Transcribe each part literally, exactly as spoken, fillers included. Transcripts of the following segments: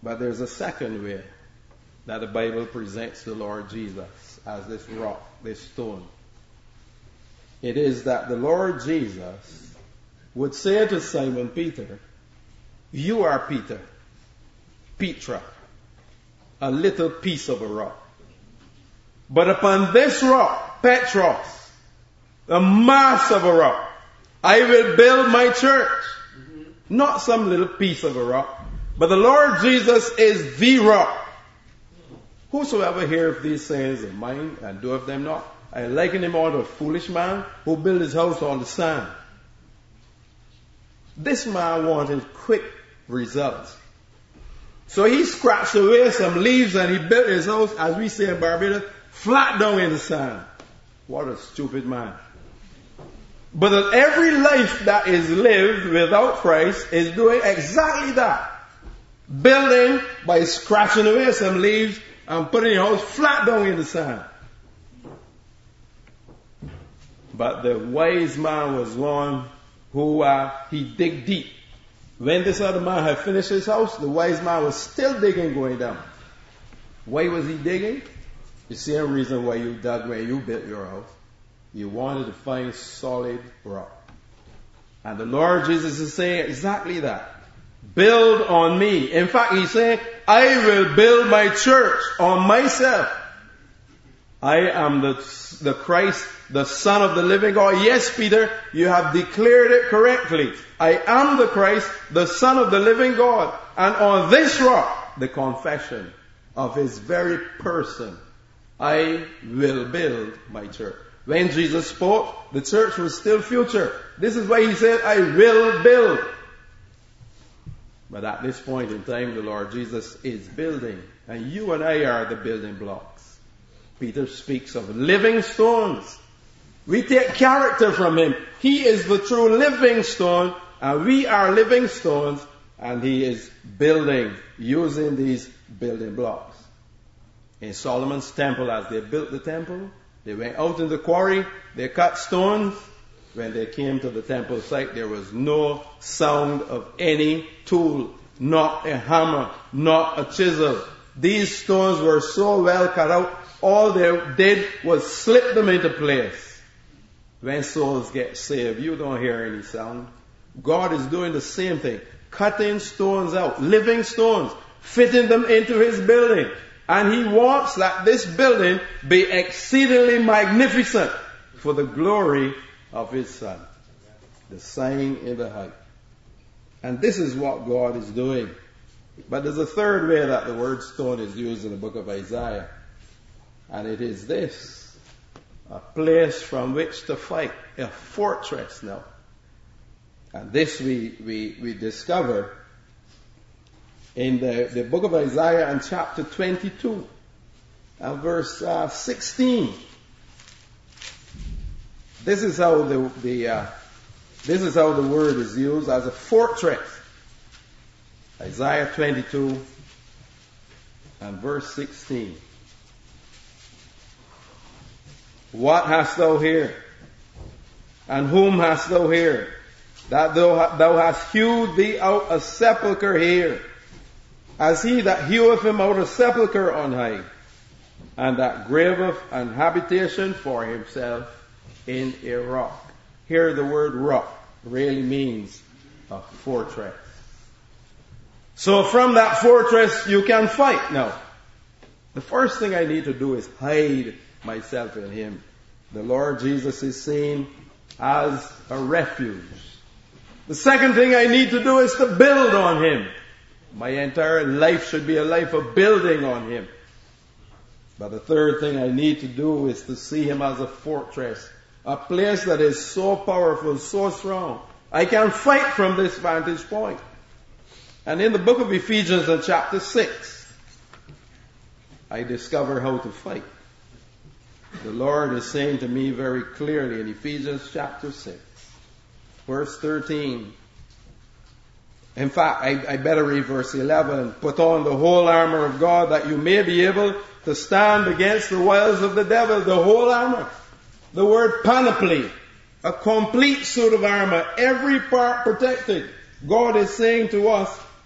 But there's a second way that the Bible presents the Lord Jesus as this rock, this stone. It is that the Lord Jesus would say to Simon Peter, you are Peter, Petra, a little piece of a rock. But upon this rock, Petros, the mass of a rock, I will build my church. Mm-hmm. Not some little piece of a rock, but the Lord Jesus is the rock. Whosoever heareth these sayings of mine and doeth them not, I liken him unto a foolish man who built his house on the sand. This man wanted quick results. So he scratched away some leaves and he built his house, as we say in Barbados, flat down in the sand. What a stupid man. But every life that is lived without Christ is doing exactly that. Building by scratching away some leaves and putting your house flat down in the sand. But the wise man was one who uh, he dig deep. When this other man had finished his house, the wise man was still digging going down. Why was he digging? The same reason why you dug when you built your house. You wanted to find solid rock. And the Lord Jesus is saying exactly that. Build on me. In fact, he's saying, I will build my church on myself. I am the, the Christ, the Son of the living God. Yes, Peter, you have declared it correctly. I am the Christ, the Son of the living God. And on this rock, the confession of his very person, I will build my church. When Jesus spoke, the church was still future. This is why he said, I will build. But at this point in time, the Lord Jesus is building. And you and I are the building blocks. Peter speaks of living stones. We take character from him. He is the true living stone, and we are living stones, and he is building, using these building blocks. In Solomon's temple, as they built the temple, they went out in the quarry, they cut stones. When they came to the temple site, there was no sound of any tool, not a hammer, not a chisel. These stones were so well cut out, all they did was slip them into place. When souls get saved, you don't hear any sound. God is doing the same thing, cutting stones out, living stones, fitting them into his building. And he wants that this building be exceedingly magnificent for the glory of his Son. The sign in the height. And this is what God is doing. But there's a third way that the word stone is used in the book of Isaiah. And it is this. A place from which to fight. A fortress now. And this we, we, we discover in the, the book of Isaiah and chapter twenty-two. And verse uh, sixteen. This is how the, the uh, this is how the word is used as a fortress. Isaiah twenty-two and verse sixteen. What hast thou here? And whom hast thou here? That thou, thou hast hewed thee out a sepulchre here, as he that heweth him out a sepulchre on high, and that graveth an habitation for himself in a rock. Here the word rock really means a fortress. So from that fortress you can fight now. The first thing I need to do is hide myself in him. The Lord Jesus is seen as a refuge. The second thing I need to do is to build on him. My entire life should be a life of building on him. But the third thing I need to do is to see him as a fortress. A place that is so powerful, so strong. I can fight from this vantage point. And in the book of Ephesians in chapter six, I discover how to fight. The Lord is saying to me very clearly in Ephesians chapter six, verse thirteen. In fact, I, I better read verse eleven. Put on the whole armor of God that you may be able to stand against the wiles of the devil. The whole armor. The word panoply. A complete suit of armor. Every part protected. God is saying to us,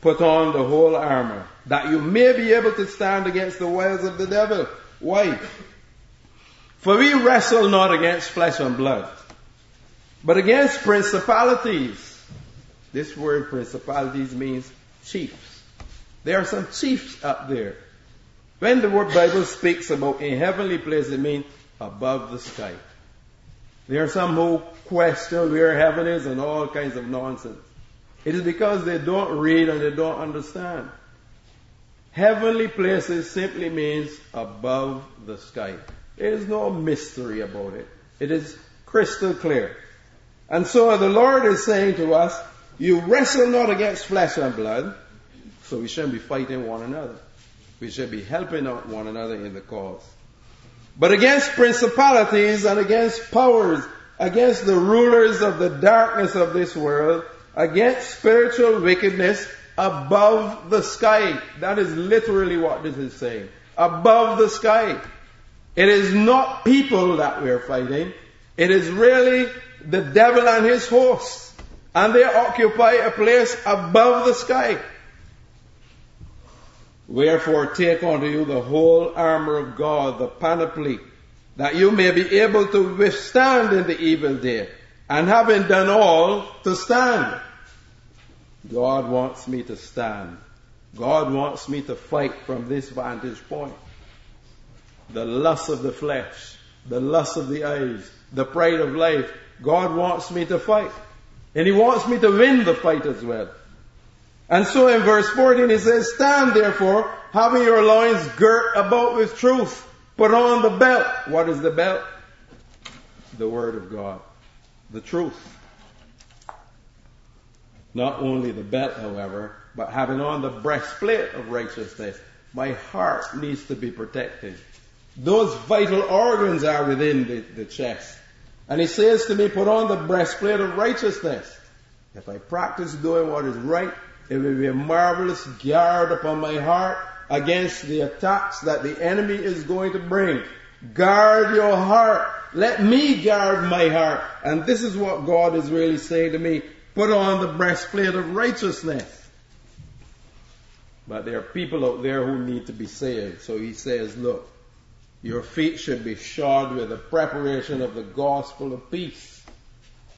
put on the whole armor, that you may be able to stand against the wiles of the devil. Why? For we wrestle not against flesh and blood, but against principalities. This word principalities means chiefs. There are some chiefs up there. When the word Bible speaks about a heavenly place, it means above the sky. There are some who question where heaven is and all kinds of nonsense. It is because they don't read and they don't understand. Heavenly places simply means above the sky. There is no mystery about it. It is crystal clear. And so the Lord is saying to us, you wrestle not against flesh and blood, so we shouldn't be fighting one another. We should be helping out one another in the cause. But against principalities and against powers, against the rulers of the darkness of this world, against spiritual wickedness above the sky. That is literally what this is saying. Above the sky. It is not people that we are fighting. It is really the devil and his hosts. And they occupy a place above the sky. Wherefore take unto you the whole armor of God, the panoply, that you may be able to withstand in the evil day, and having done all, to stand. God wants me to stand. God wants me to fight from this vantage point. The lust of the flesh, the lust of the eyes, the pride of life, God wants me to fight. And He wants me to win the fight as well. And so in verse fourteen He says, stand therefore, having your loins girt about with truth. Put on the belt. What is the belt? The Word of God. The truth. Not only the belt, however, but having on the breastplate of righteousness. My heart needs to be protected. Those vital organs are within the, the chest. And He says to me, put on the breastplate of righteousness. If I practice doing what is right, it will be a marvelous guard upon my heart against the attacks that the enemy is going to bring. Guard your heart. Let me guard my heart. And this is what God is really saying to me. Put on the breastplate of righteousness. But there are people out there who need to be saved. So He says, look, your feet should be shod with the preparation of the gospel of peace.